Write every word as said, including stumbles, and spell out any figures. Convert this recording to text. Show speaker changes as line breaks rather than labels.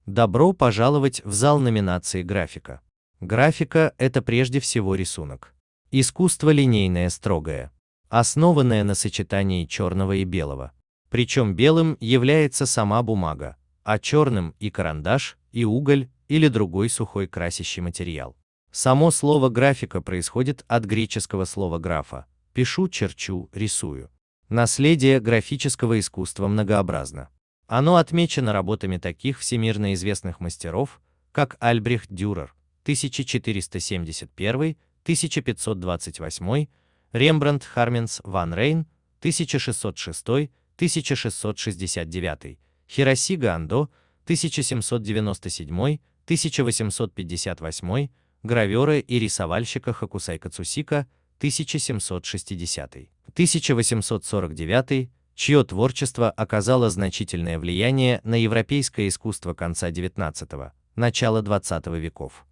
Добро пожаловать в зал номинации графика. Графика – это прежде всего рисунок. Искусство линейное строгое, основанное на сочетании черного и белого. Причем белым является сама бумага, а черным и карандаш, и уголь или другой сухой красящий материал. Само слово графика происходит от греческого слова графа – пишу, черчу, рисую. Наследие графического искусства многообразно. Оно отмечено работами таких всемирно известных мастеров, как Альбрехт Дюрер тысяча четыреста семьдесят первый — тысяча пятьсот двадцать восемь, Рембрандт Харменс ван Рейн тысяча шестьсот шестой — тысяча шестьсот шестьдесят девятый, Хиросига Андо тысяча семьсот девяносто седьмой — тысяча восемьсот пятьдесят восьмой, гравера и рисовальщика Хокусай Кацусика тысяча семьсот шестидесятый — тысяча восемьсот сорок девятый, чье творчество оказало значительное влияние на европейское искусство конца девятнадцатого — начала двадцатого веков.